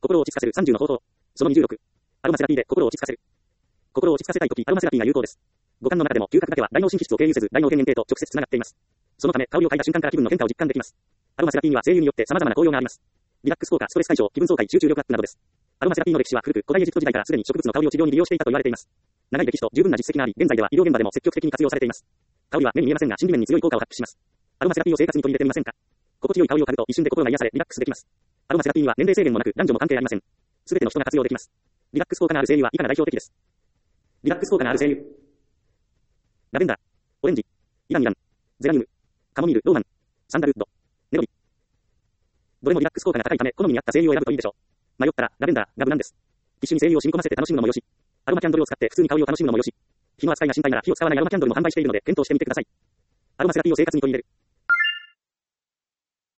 心を落ち着かせる30の方法。その26。アロマセラピーで心を落ち着かせる。心を落ち着かせたいとき、アロマセラピーが有効です。五感の中でも嗅覚だけは大脳神経質を経由せず、大脳辺縁系と直接つながっています。そのため、香りを嗅いだ瞬間から気分の変化を実感できます。アロマセラピーには精油によって様々な効用があります。リラックス効果、ストレス解消、気分爽快、集中力アップなどです。アロマセラピーの歴史は古く、古代エジプト時代からすでに植物の香りを治療に利用していたと言われています。長い歴史と十分な実績があり、現在では医療現場でも積極的に活用されています。香りは目に見えませんが、心理面に強い効果を発揮します。アロマセラピーを生活に取り入れてみませんか？心地よい香りを嗅ぐと一瞬で心が癒され、リラックスできます。アロマセラピーには年齢制限もなく、男女も関係ありません。すべての人が活用できます。リラックス効果がある精油は以下が代表的です。リラックス効果がある精油。ラベンダー、オレンジ、イランイラン、ゼラニウム、カモミール、ローマン、サンダルウッド、ネロビ。どれもリラックス効果が高いため、好みに合った精油を選ぶといいでしょう。迷ったら、ラベンダーが無難です。ティッシュに精油を染み込ませて楽しむのもよし。アロマキャンドルを使って普通に香りを楽しむのもよし。火の扱いが心配なら火を使わないアロマキャンドルも販売しているので、検討してみてください。アロマセラピーを生活に取り入れる。